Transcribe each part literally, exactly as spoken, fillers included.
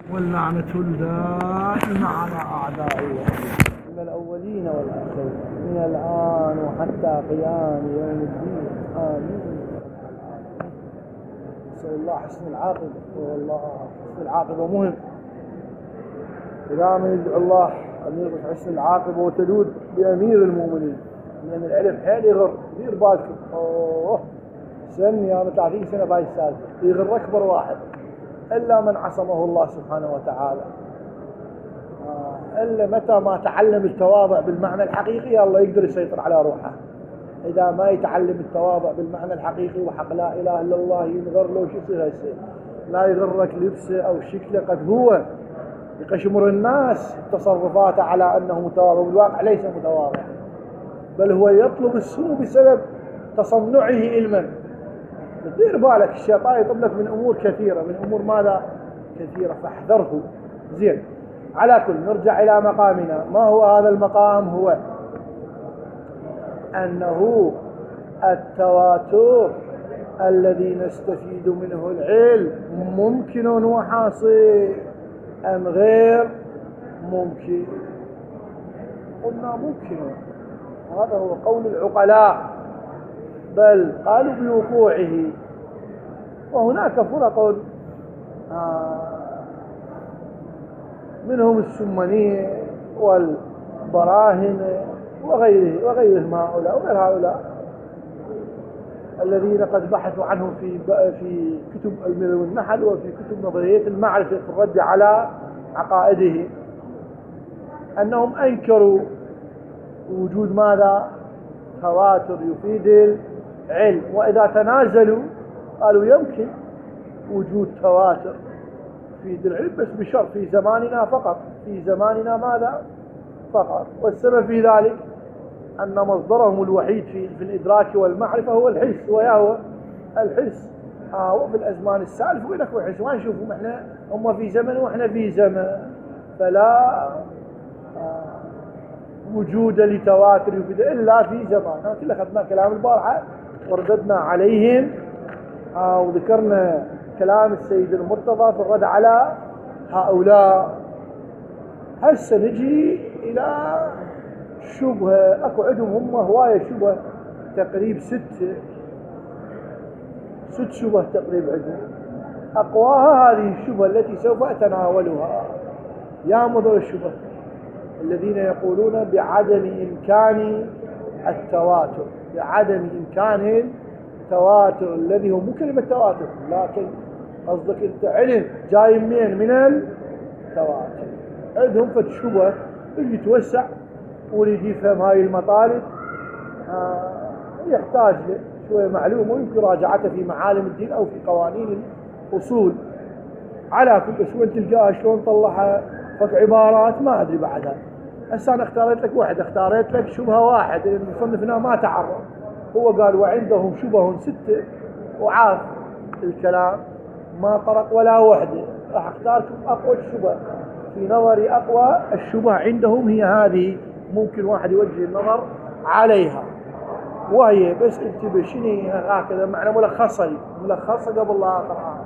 واللعنة الدائمة على أعدائه من الأولين والآخرين من الآن وحتى قيام يوم الدين. آمين. نسأل الله حسن العاقبة. والله حسن العاقبة مهم. إذا من يدعو الله أن يرزق حسن العاقبة وتدود بأمير المؤمنين، لأن العلم حيل يغر. دير بالكم، أوه سنة أنا ثلاثين سنة باي السالفة، يغر أكبر واحد إلا من عصمه الله سبحانه وتعالى. آه إلا متى ما تعلم التواضع بالمعنى الحقيقي الله يقدر يسيطر على روحه. إذا ما يتعلم التواضع بالمعنى الحقيقي وحق لا إله إلا الله ينغر له شو يصير هسه؟ لا يغرك لبسه أو شكله، قد هو يقشمر الناس تصرفاته على أنه متواضع، بالواقع ليس متواضع، بل هو يطلب السمو بسبب تصنعه علما. دير بالك الشيطان يطلب لك من أمور كثيرة، من أمور ماذا كثيرة، فاحذره. زين، على كل نرجع إلى مقامنا. ما هو هذا المقام؟ هو أنه التواتر الذي نستفيد منه العلم ممكن وحاصل أم غير ممكن؟ قلنا ممكن، هذا هو قول العقلاء، بل قالوا بوقوعه. وهناك فرق منهم السمنية والبراهنة وغيره وغيرهم، هؤلاء وغير هؤلاء الذين قد بحثوا عنهم في في كتب الملل والنحل وفي كتب نظرية المعرفة في الرد على عقائده، أنهم أنكروا وجود ماذا؟ تواتر يفيد العلم. وإذا تنازلوا قالوا يمكن وجود تواتر يفيد العلم، بس بشرط في زماننا فقط، في زماننا ماذا فقط. والسبب في ذلك أن مصدرهم الوحيد في, في الإدراك والمعرفة هو الحس، ويهو الحس. آه وفي الأزمان السالفة وينك وحس، ما نشوفهم احنا، هم في زمن واحنا في زمن، فلا آه وجود لتواتر يفيد إلا في زمان. كل أخذنا كلام البارحة ورددنا عليهم، آه وذكرنا كلام السيد المرتضى في الرد على هؤلاء. هسه نجي إلى شبهة أكو عندهم هم هواية شبهة، تقريب ست ست شبهة تقريب عندهم. أقواها هذه الشبهة التي سوف أتناولها. يا مضر الشبهة الذين يقولون بعدم إمكان التواتر، بعدم إمكان التواتر الذي هو مو كلمة تواتر، لكن قصدك أنت علم جاي منين؟ من التواتر. عندهم فالشبهة اللي يتوسع وريد يفهم هاي المطالب آه يحتاج شوية معلومة ويمكن راجعته في معالم الدين أو في قوانين الأصول. على كل شوية تلقاها شلون طلعها فك عبارات ما أدري بعدها. هسه أنا اختاريت لك واحد، اختاريت لك شبهة واحد، المصنف هنا ما تعرض، هو قال وعندهم شبه ستة وعاف الكلام، ما طرق ولا وحدة. راح اختاركم أقوى الشبه في نظري، أقوى الشبه عندهم هي هذه، ممكن واحد يوجه النظر عليها، وهي بس انتبه شنو هكذا معنى ملخصة لي ملخصة قبل لا أقرأها.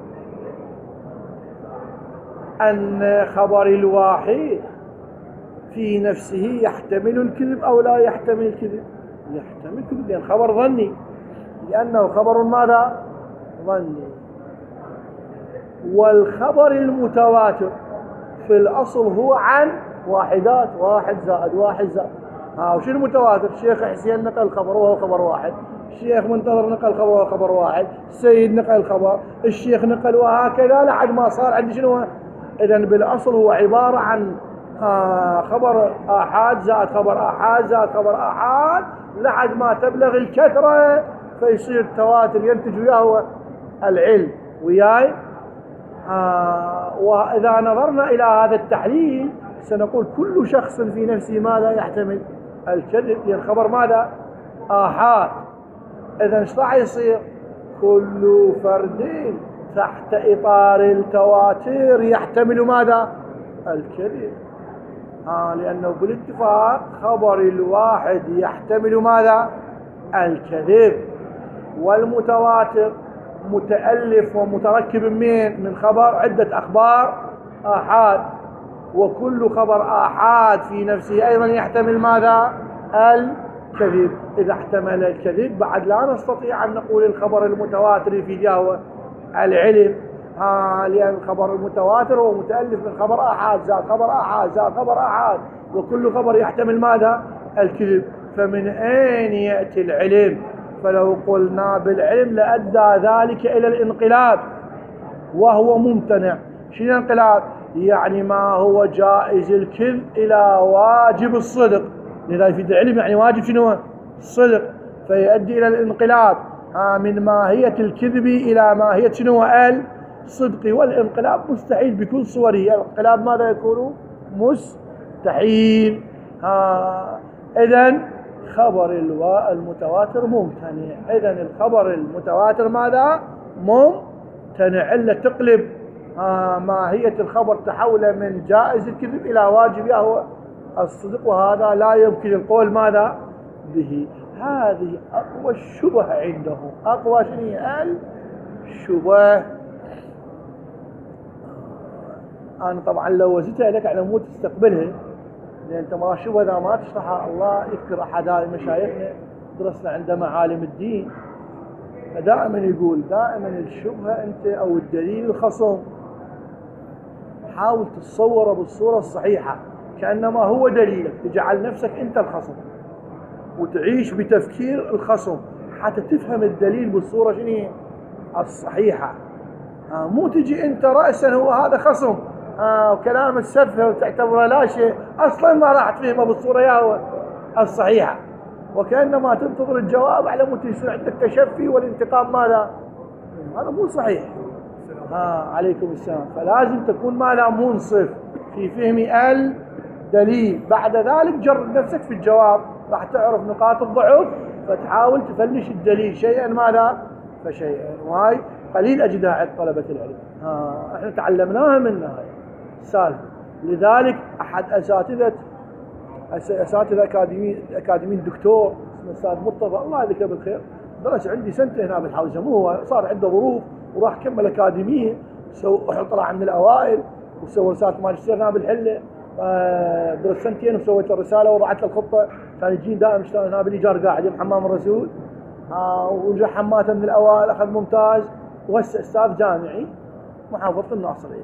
أن خبر الواحد في نفسه يحتمل الكذب أو لا يحتمل الكذب؟ يحتمل الكذب، لأن خبر ظني، لأنه خبر ماذا؟ ظني. والخبر المتواتر في الأصل هو عن واحدات، واحد زائد واحد زائد. ها وشو المتواتر؟ الشيخ حسين نقل الخبر وهو خبر واحد، الشيخ منتظر نقل الخبر وهو خبر واحد، السيد نقل الخبر، الشيخ نقل، وهكذا لحد ما صار عندي شنو؟ إذن بالأصل هو عبارة عن خبر آحاد زائد خبر آحاد زائد خبر آحاد لحد ما تبلغ الكثرة فيصير التواتر ينتج وياه العلم وياي. آه وإذا نظرنا إلى هذا التحليل سنقول كل شخص في نفسه ماذا يحتمل الكذب، لأن الخبر ماذا؟ آحاد. إذن ايش راح يصير؟ كل فرد تحت إطار التواتر يحتمل ماذا؟ الكذب. آه لأنه بالاتفاق خبر الواحد يحتمل ماذا؟ الكذب. والمتواتر متألف ومتركب من من خبر عدة أخبار آحاد، وكل خبر آحاد في نفسه أيضا يحتمل ماذا؟ الكذب. إذا احتمل الكذب بعد لا نستطيع أن نقول الخبر المتواتر في جهة العلم، ها لأن الخبر المتواتر هو متألف من خبر آحاد زائد خبر آحاد زائد خبر آحاد، وكل خبر يحتمل ماذا؟ الكذب. فمن أين يأتي العلم؟ فلو قلنا بالعلم لأدى ذلك إلى الانقلاب، وهو ممتنع. شنو الانقلاب؟ يعني ما هو جائز الكذب إلى واجب الصدق. لذلك في العلم يعني واجب شنو؟ الصدق، فيؤدي إلى الانقلاب من ماهية الكذب إلى ماهية شنو؟ الصدق. والانقلاب مستحيل بكل صوره. الانقلاب ماذا يكون؟ مستحيل. إذن خبر المتواتر ممتنع. إذن الخبر المتواتر ماذا؟ ممتنع، إلا تقلب ماهية الخبر تحول من جائز الكذب إلى واجب هو الصدق، وهذا لا يمكن القول ماذا به. هذه أقوى الشبه عنده. أقوى شيء الشبه. أنا طبعا لو وزتها لك على مود تستقبلها، لأن أنت ما الشبه إذا ما تشرحها. الله يذكر أحد مشايخنا درسنا عند معالم الدين، فدائما يقول دائما الشبهة أنت أو الدليل الخصم حاول تتصوره بالصورة الصحيحة، كأنما هو دليلك، تجعل نفسك أنت الخصم وتعيش بتفكير الخصم حتى تفهم الدليل بالصورة شنو الصحيحة. آه مو تجي أنت رأسا هو هذا خصم آه وكلام السفه وتعتبره لا شيء أصلا ما راح تفهمه بالصورة يا الصحيحة، وكأنما تنتظر الجواب على مود يصير عندك تشفي والانتقام. ماذا؟ هذا مو صحيح. آه عليكم السلام. فلازم تكون ماذا؟ منصف في فهم الدليل. بعد ذلك جرب نفسك في الجواب، راح تعرف نقاط الضعف فتحاول تفلش الدليل شيئا ماذا فشيئا. وهاي قليل أجدها عند طلبة العلم. آه احنا تعلمناها منها هاي السالفة. لذلك أحد أساتذة أساتذة أكاديميين أكاديميين دكتور اسمه أستاذ مرتضى الله يذكره بالخير، درس عندي سنتين هنا بالحوزة. مو هو صار عنده ظروف وراح كمل أكاديمية، طلع من الأوائل وسوى رسالة ماجستير هنا بالحلة. درس سنتين وسويت له رسالة وضعت له الخطة. كان يجين دائما يشتغل هنا بالإيجار قاعد يم حمام الرسول. ونجح حماته من الأوائل، أخذ ممتاز، وهسه أستاذ جامعي محافظة الناصرية.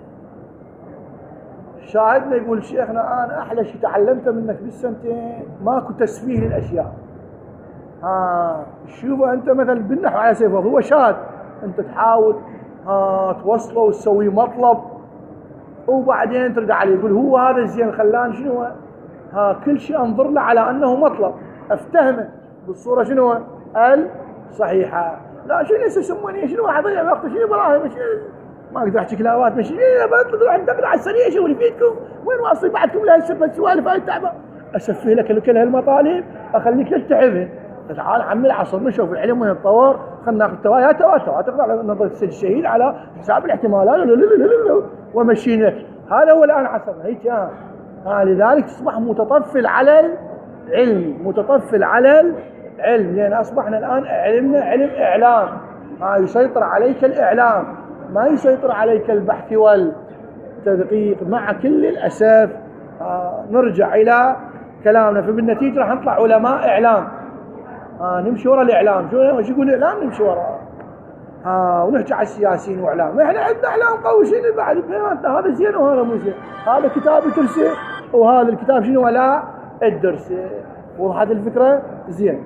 شاهدنا يقول شيخنا أنا أحلى شيء تعلمته منك بالسنتين ماكو تسفيه للأشياء. ها شوف أنت مثلا بالنحو على سيفه هو شاد، أنت تحاول ها توصله وتسوي مطلب وبعدين ترد عليه يقول هو هذا الزين خلاني شنو ها كل شيء أنظر له على أنه مطلب أفتهمه بالصورة شنو الصحيحة. لا شنو يسموني شنو أضيع وقت شنو براهم شنو ما أقدر أحكي كلاوات مش بطلع عندك على السريع شو اللي فيكم وين واصل بعدكم لا يسبب سوالف هاي التعبة أسفه لك كل هالمطالب أخليك تتعبها. تعال عمي العصر نشوف العلم وين يتطور، خلنا ناخذ توايا توا توا تقدر على نظرة السجل الشهيد على حساب الاحتمالات ومشينا. هذا هو الآن عصرنا هيك. ها آه لذلك تصبح متطفل على العلم، متطفل على العلم، لأن أصبحنا الآن علمنا علم إعلام. ها آه يسيطر عليك الإعلام، ما يسيطر عليك البحث والتدقيق. مع كل الأسف آه نرجع إلى كلامنا، فبالنتيجة راح نطلع علماء إعلام. آه نمشي وراء الإعلام. شو شو يقول الإعلام؟ نمشي وراء. آه ونحكي على السياسيين وإعلام. إحنا عندنا إعلام قوي شنو بعد بيناتنا هذا زين وهذا مو زين، هذا كتاب ترسه وهذا الكتاب شنو ولا الدرسه. وهذه الفكرة زين.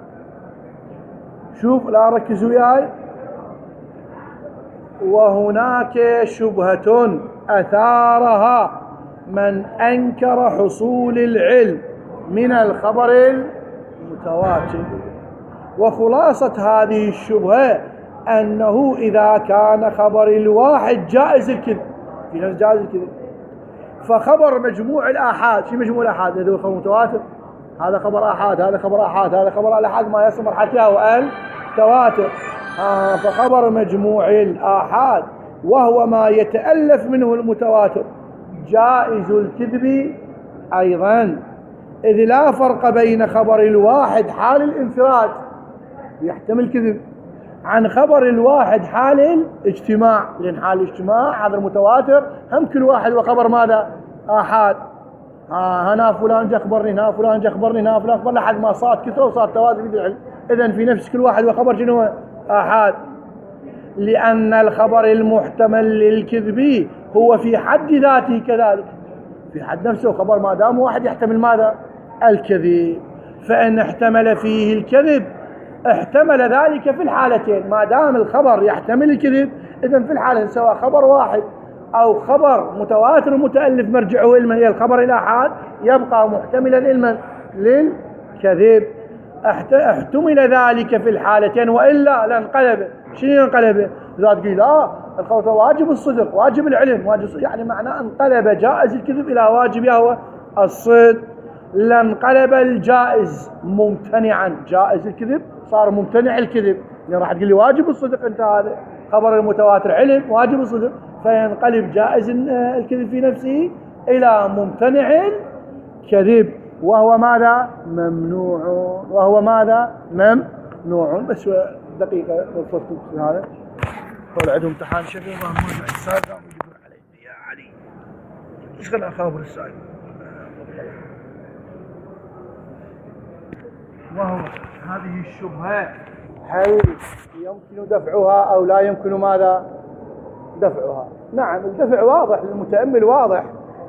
شوف لا ركزوا وياي. وهناك شبهة أثارها من أنكر حصول العلم من الخبر المتواتر، وخلاصة هذه الشبهة أنه إذا كان خبر الواحد جائز الكذب، في ناس جائز الكذب، فخبر مجموع الآحاد، شو مجموع الآحاد؟ هذا خبر متواتر، هذا خبر آحاد، هذا خبر آحاد، هذا خبر الآحاد ما يصل مرحلتها وأن تواتر. آه فخبر مجموع الآحاد وهو ما يتألف منه المتواتر جائز الكذب أيضا، إذ لا فرق بين خبر الواحد حال الانفراد يحتمل كذب عن خبر الواحد حال الاجتماع، لأن حال الاجتماع هذا المتواتر هم كل واحد وخبر ماذا؟ آحاد. ها هنا فلان جا أخبرني، هنا فلان جا أخبرني، هنا فلان أخبرني، لحد ما صارت كثرة وصار توازن في العلم. إذن في نفس كل واحد وخبر شنو؟ آحاد. لأن الخبر المحتمل للكذب هو في حد ذاته كذلك، في حد نفسه خبر ما دام واحد يحتمل ماذا؟ الكذب. فإن احتمل فيه الكذب احتمل ذلك في الحالتين. ما دام الخبر يحتمل الكذب إذن في الحالة سواء خبر واحد أو خبر متواتر متألف مرجعه علما إلى الخبر الآحاد يبقى محتملا علما للكذب. احتمل ذلك في الحالتين وإلا لانقلب. شنو ينقلب؟ إذا تقول لا الخبر واجب الصدق، واجب العلم، واجب الصدق، يعني معناه انقلب جائز الكذب إلى واجب هو الصدق. لانقلب الجائز ممتنعا، جائز الكذب صار ممتنع الكذب، يعني راح تقول لي واجب الصدق أنت هذا خبر المتواتر علم واجب الصدق، فينقلب جائز الكذب في نفسه إلى ممتنع الكذب، وهو ماذا؟ ممنوع. وهو ماذا؟ ممنوع. بس دقيقة نفرط هذا قول عندهم امتحان شبه ما هو السائل قاموا يجيبون علي يا علي ايش خلنا اخابر السائل. وهو هذه الشبهة هل يمكن دفعها أو لا يمكن ماذا؟ دفعها. نعم الدفع واضح للمتأمل واضح.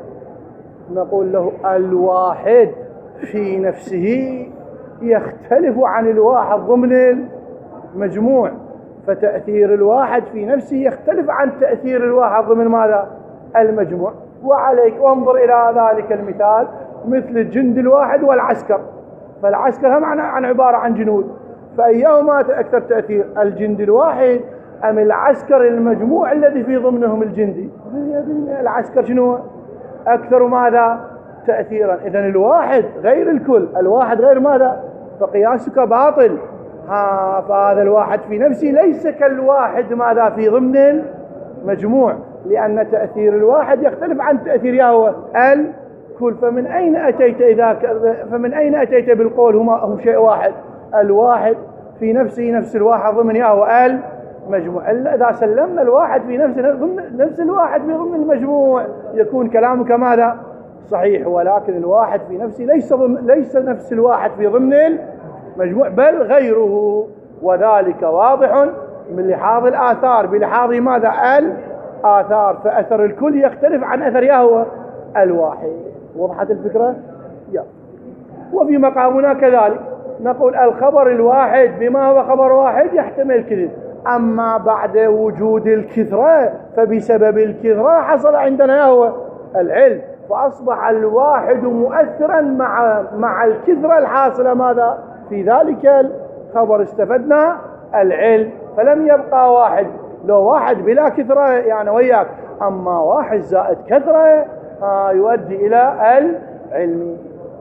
نقول له الواحد في نفسه يختلف عن الواحد ضمن المجموع، فتأثير الواحد في نفسه يختلف عن تأثير الواحد ضمن ماذا؟ المجموع. وعليك وانظر إلى ذلك المثال مثل الجند الواحد والعسكر، فالعسكر هم عن عبارة عن جنود، فأيهما أكثر تأثير؟ الجند الواحد أم العسكر المجموع الذي في ضمنهم الجندي؟ العسكر شنو أكثر ماذا؟ تأثيرا. إذن الواحد غير الكل، الواحد غير ماذا؟ فقياسك باطل. ها فهذا الواحد في نفسه ليس كالواحد ماذا؟ في ضمن المجموع، لأن تأثير الواحد يختلف عن تأثير يهوه الكل. فمن أين أتيت إذا ك... فمن أين أتيت بالقول هما هم شيء واحد؟ الواحد في نفسه نفس الواحد ضمن يهوه المجموع. إذا سلمنا الواحد في نفس نفس الواحد في ضمن المجموع يكون كلامك ماذا؟ صحيح. ولكن الواحد في نفسه ليس ضمن... ليس نفس الواحد في ضمن المجموع بل غيره، وذلك واضح من لحاظ الآثار. بلحاظ ماذا؟ الآثار. فأثر الكل يختلف عن أثر يهوه الواحد. وضحت الفكرة؟ يا. وفي مقامنا كذلك نقول الخبر الواحد بما هو خبر واحد يحتمل الكذب، أما بعد وجود الكثرة فبسبب الكثرة حصل عندنا يهوه العلم، فأصبح الواحد مؤثرا مع مع الكثرة الحاصلة ماذا؟ في ذلك الخبر استفدنا العلم، فلم يبقى واحد. لو واحد بلا كثرة يعني وياك، أما واحد زائد كثرة آه يؤدي إلى العلم.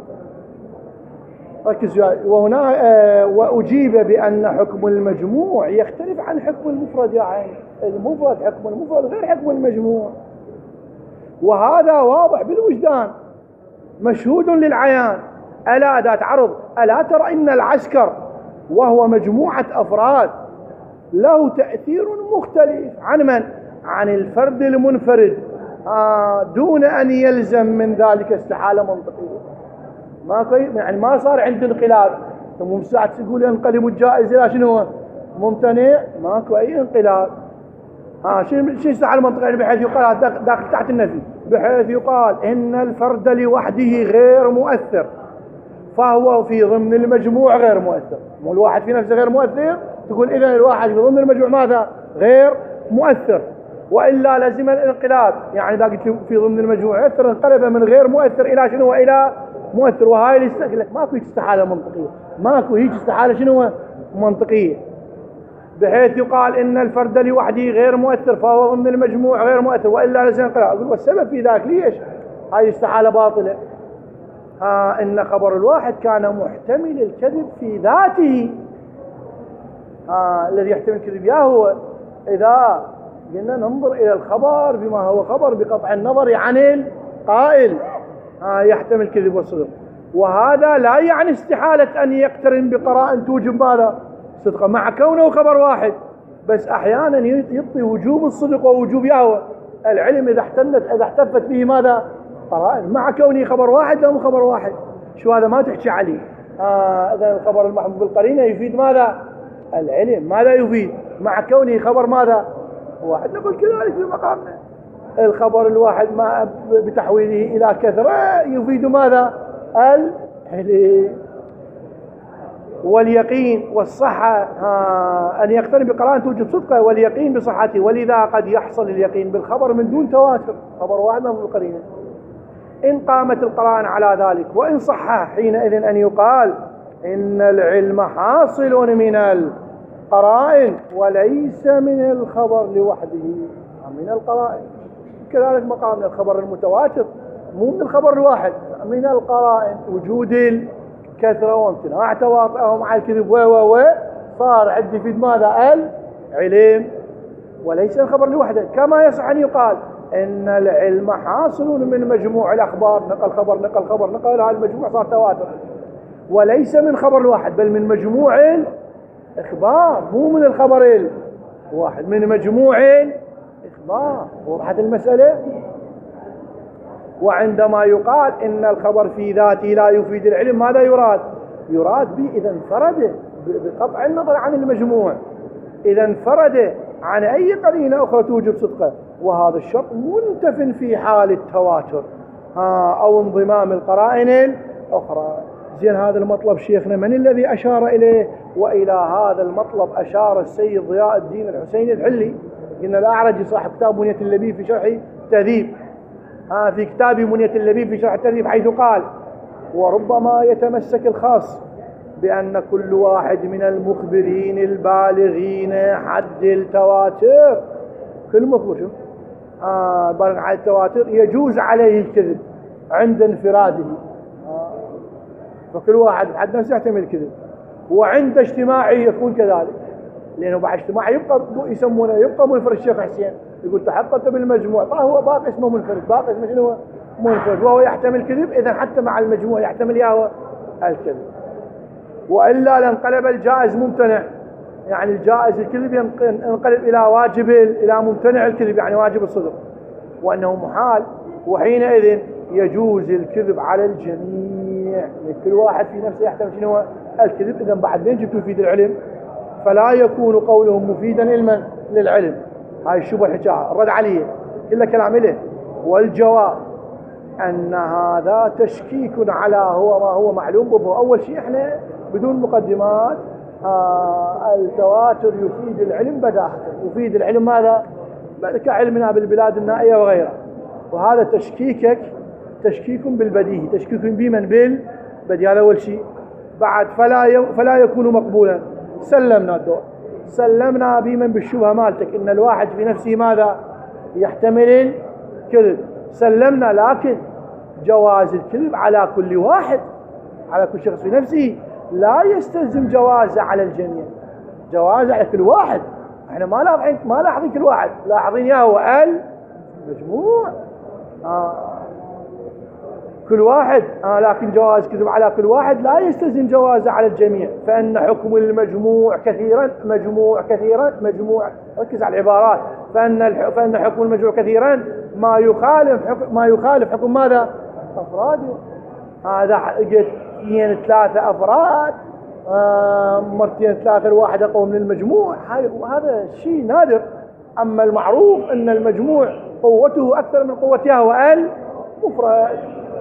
ركز. وهنا آه وأجيب بأن حكم المجموع يختلف عن حكم المفرد. يعني المفرد حكم المفرد غير حكم المجموع، وهذا واضح بالوجدان مشهود للعيان. ألا أداة عرض. ألا ترى إن العسكر وهو مجموعة أفراد له تأثير مختلف عن من؟ عن الفرد المنفرد آه دون أن يلزم من ذلك استحالة منطقية. ما يعني ما صار عند انقلاب. ثم مساعد تقول ينقلب الجائز إلى شنو؟ ممتنع. ماكو أي انقلاب. ها شيء شيء استحالة منطقية بحيث يقال داخل تحت النفي، بحيث يقال إن الفرد لوحده غير مؤثر فهو في ضمن المجموع غير مؤثر. مو الواحد في نفسه غير مؤثر، تقول إذن الواحد في ضمن المجموع ماذا؟ غير مؤثر. وإلا لازم الانقلاب. يعني إذا قلت في ضمن المجموع يؤثر انقلب من غير مؤثر إلى شنو؟ وإلى مؤثر. وهاي اللي استقلك ماكو هيك استحالة منطقية، ماكو هيك استحالة شنو منطقية، بحيث يقال إن الفرد لوحده غير مؤثر فهو ضمن المجموع غير مؤثر وإلا لازم الانقلاب. أقول والسبب في ذلك ليش؟ هاي استحالة باطلة. آه إن خبر الواحد كان محتمل الكذب في ذاته. آه الذي يحتمل الكذب يا هو إذا قلنا ننظر إلى الخبر بما هو خبر بقطع النظر عن القائل آه يحتمل الكذب والصدق. وهذا لا يعني استحالة أن يقترن بقراءة توجب ماذا؟ صدقا مع كونه خبر واحد، بس أحيانا يعطي وجوب الصدق ووجوب يهوى العلم إذا احتلت إذا احتفت به ماذا؟ قرائن، مع كونه خبر واحد لا مو خبر واحد. شو هذا ما تحكي عليه. آه إذا الخبر المحمول بالقرينة يفيد ماذا؟ العلم. ماذا يفيد؟ مع كونه خبر ماذا؟ واحد. نقول كذلك في مقامنا الخبر الواحد ما بتحويله إلى كثرة يفيد ماذا؟ العلم واليقين والصحة. آه أن يقترن بقرائن توجد صدقه واليقين بصحته، ولذا قد يحصل اليقين بالخبر من دون تواتر، خبر واحد من القرينة إن قامت القرائن على ذلك، وإن صح حينئذ أن يقال إن العلم حاصل من القرائن وليس من الخبر لوحده، من القرائن. كذلك مقام الخبر المتواتر مو من الخبر الواحد، من القرائن، وجود الكثرة وامتناع تواطئهم على الكذب و و و صار عندي في ماذا؟ العلم وليس الخبر لوحده. كما يصح أن يقال إن العلم حاصل من مجموع الأخبار، نقل خبر نقل خبر نقل، هذا المجموع صار تواتر، وليس من خبر الواحد بل من مجموع الإخبار، مو من الخبر الواحد، من مجموع الإخبار. وضحت المسألة؟ وعندما يقال إن الخبر في ذاته لا يفيد العلم، ماذا يراد؟ يراد به إذا انفرد بقطع النظر عن المجموع، إذا انفرد عن أي قرينة أخرى توجب صدقه، وهذا الشرط منتف في حال التواتر ها أو انضمام القرائن الأخرى. زين هذا المطلب شيخنا من الذي أشار إليه؟ وإلى هذا المطلب أشار السيد ضياء الدين الحسيني الحلي. إن الأعرج صاحب كتاب منية اللبيب في شرح التهذيب، ها في كتاب منية اللبيب في شرح التهذيب، حيث قال: وربما يتمسك الخاص بأن كل واحد من المخبرين البالغين حد التواتر، كل مخبر شو آه بالغ حد التواتر يجوز عليه الكذب عند انفراده، آه فكل واحد حد نفسه يحتمل الكذب، وعند اجتماعه يكون كذلك، لأنه بعد اجتماعه يبقى يسمونه يبقى منفرد. الشيخ حسين يقول تحققت بالمجموع، فهو باقي اسمه منفرد، باقي اسمه شنو؟ منفرد، وهو يحتمل الكذب. إذا حتى مع المجموع يحتمل ياهو الكذب، وإلا لانقلب الجائز ممتنع، يعني الجائز الكذب ينقلب إلى واجب إلى ممتنع الكذب، يعني واجب الصدق، وأنه محال، وحينئذ يجوز الكذب على الجميع، كل واحد في نفسه يحتمل شنو الكذب. إذا بعد بين جبتوا يفيد العلم، فلا يكون قولهم مفيدا علما للعلم. هاي الشبهة الحجاء الرد عليه إلا كلام له. والجواب أن هذا تشكيك على هو ما هو معلوم به. أول شيء إحنا بدون مقدمات، آه التواتر يفيد العلم بداهة، يفيد العلم ماذا؟ كعلمنا بالبلاد النائية وغيرها، وهذا تشكيكك تشكيك بالبديهي، تشكيك بمن بالبديهي، هذا أول شيء. بعد فلا ي... فلا يكون مقبولا. سلمنا الدور، سلمنا بمن بالشبهة مالتك إن الواحد في نفسه ماذا؟ يحتمل الكذب، سلمنا، لكن جواز الكذب على كل واحد، على كل شخص في نفسه، لا يستلزم جوازه على الجميع، جوازه على كل واحد. احنا ما لاحظين ما لاحظين كل واحد، لاحظين يا هو المجموع، آه. كل واحد، آه لكن جواز كذب على كل واحد لا يستلزم جوازه على الجميع، فإن حكم المجموع كثيرا مجموع كثيرا مجموع، ركز على العبارات، فإن الح... فإن حكم المجموع كثيرا ما يخالف حكم ما يخالف حكم ماذا؟ أفراده. هذا لقيت اثنين ثلاثة أفراد، آه مرتين ثلاثة الواحد أقوم للمجموع، هذا شيء نادر. أما المعروف أن المجموع قوته أكثر من قوتها والمفرد،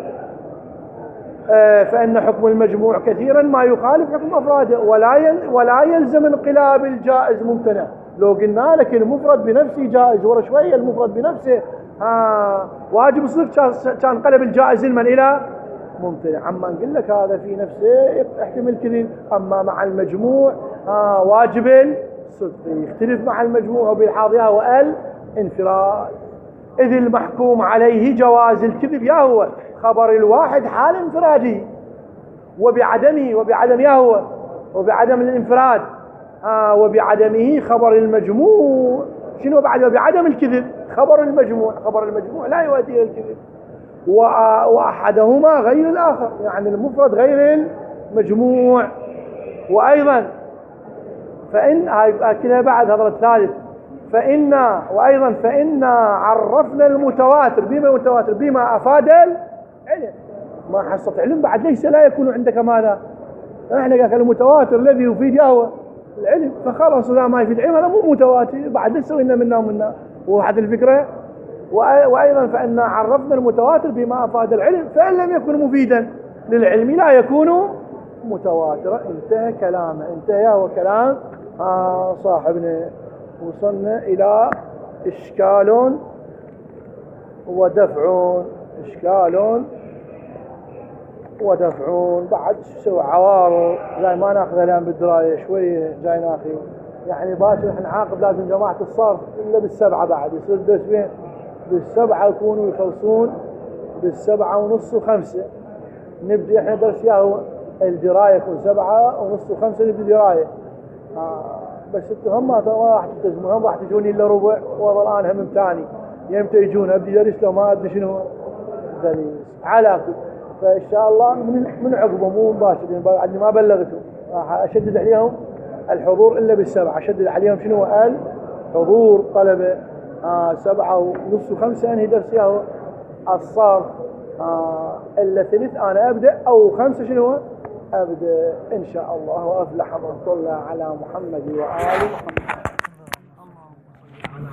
آه فإن حكم المجموع كثيرا ما يخالف حكم أفراده، ولا يل ولا يلزم انقلاب الجائز ممتنع. لو قلنا لك المفرد بنفسه جائز، ورا شوية المفرد بنفسه آه واجب الصدق، كان قلب الجائز المن إلى ممتنع. أما نقول لك هذا في نفسه يحتمل كذب، أما مع المجموع آه واجب الصدق، يختلف مع المجموع وبالحاضرة والانفراد. إذ المحكوم عليه جواز الكذب يا هو خبر الواحد حال انفراده، وبعدمه وبعدم يا هو وبعدم الانفراد، آه وبعدمه خبر المجموع شنو بعد؟ وبعدم الكذب خبر المجموع، خبر المجموع لا يؤدي إلى الكذب، وأحدهما غير الآخر، يعني المفرد غير المجموع. وأيضا فإن هاي كذا بعد هذا الثالث. فإنا وأيضا فإنا عرفنا المتواتر. بما المتواتر؟ بما أفاد العلم. ما حصة علم بعد ليس لا يكون عندك ماذا؟ احنا قال المتواتر الذي يفيد يهوى العلم، فخلاص إذا ما يفيد العلم هذا مو متواتر، بعد لسه إن منا ومنا. وواحد الفكرة. وأيضا فإنا عرفنا المتواتر بما أفاد العلم، فإن لم يكن مفيدا للعلم لا يكون متواترا. انتهى كلامه، انتهى هو كلام آه صاحبنا. وصلنا إلى إشكال ودفع. إشكال ودفع. بعد سوى عوارض جاي ما ناخذ الآن بالدراية شوية، جاي ناخذ يعني باكر احنا عاقب لازم جماعة الصرف إلا بالسبعة بعد يصير درس بين بالسبعة يكونوا يخلصون بالسبعة ونص وخمسة. نبدأ احنا درس ياهو الدراية يكون سبعة ونص وخمسة نبدأ دراية. آه بس انتم هم ما راح تلتزموا، هم راح تجوني الا ربع والله الان هم ثاني يمتى يجون ابدي درس لو ما ادري شنو دليل على كل. فان شاء الله من من عقبه مو مباشر بعد ما بلغتهم راح اشدد عليهم الحضور الا بالسبعه. اشدد عليهم شنو الحضور طلبه آه سبعه ونص وخمسه انهي درس ياهو الصرف آه الا ثلث انا ابدا او خمسه شنو أبدأ إن شاء الله. وأفلح من صلى على محمد وآل محمد.